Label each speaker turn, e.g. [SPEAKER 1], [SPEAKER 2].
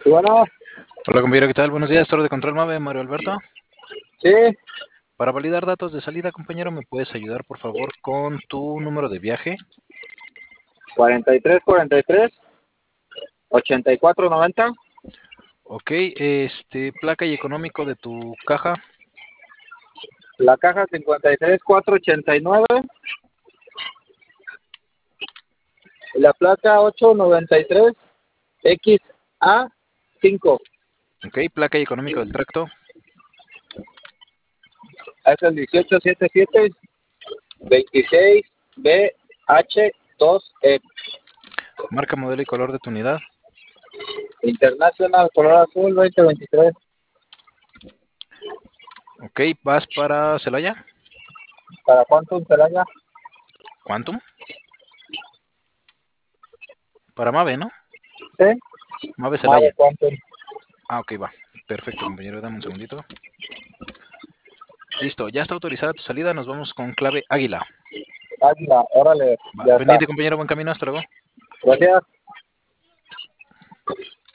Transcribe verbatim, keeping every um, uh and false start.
[SPEAKER 1] Y bueno,
[SPEAKER 2] Hola compañero, ¿qué tal? Buenos días, torre de control MAVE, Mario Alberto.
[SPEAKER 1] sí,
[SPEAKER 2] Para validar datos de salida, compañero, ¿me puedes ayudar por favor con tu número de viaje?
[SPEAKER 1] cuarenta y tres, cuarenta y tres, ochenta y cuatro, noventa.
[SPEAKER 2] Ok, este, placa y económico de tu caja.
[SPEAKER 1] La caja cincuenta y tres, cuatrocientos ochenta y nueve. Y la placa ochocientos noventa y tres, X A cinco.
[SPEAKER 2] Ok, placa y económico del tracto.
[SPEAKER 1] Es el dieciocho setenta y siete, veintiséis B H dos E.
[SPEAKER 2] Marca, modelo y color de tu unidad.
[SPEAKER 1] Internacional color azul veinte veintitrés.
[SPEAKER 2] Ok, ¿vas para Celaya?
[SPEAKER 1] ¿Para cuánto Celaya?
[SPEAKER 2] ¿Quantum? Para MAVE, ¿no?
[SPEAKER 1] Sí,
[SPEAKER 2] MAVE
[SPEAKER 1] más de
[SPEAKER 2] Celaya.
[SPEAKER 1] cuánto.
[SPEAKER 2] Ah, ok, va. Perfecto, compañero, dame un segundito. Listo, ya está autorizada tu salida, nos vamos con clave Águila.
[SPEAKER 1] Águila, órale,
[SPEAKER 2] Va,
[SPEAKER 1] ya está.
[SPEAKER 2] pendiente compañero, buen camino, hasta luego.
[SPEAKER 1] Gracias.